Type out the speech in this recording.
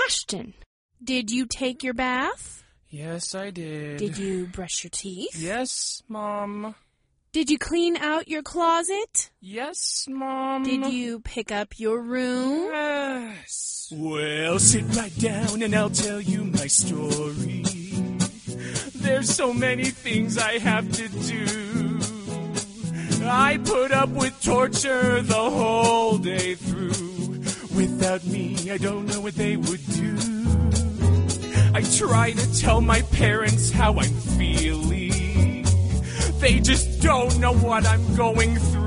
Ashton, did you take your bath? Yes, I did. Did you brush your teeth? Yes, Mom. Did you clean out your closet? Yes, Mom. Did you pick up your room? Yes. Well, sit right down and I'll tell you my story. There's so many things I have to do. I put up with torture the whole day through. Without me, I don't know what they would do. I try to tell my parents how I'm feeling. They just don't know what I'm going through.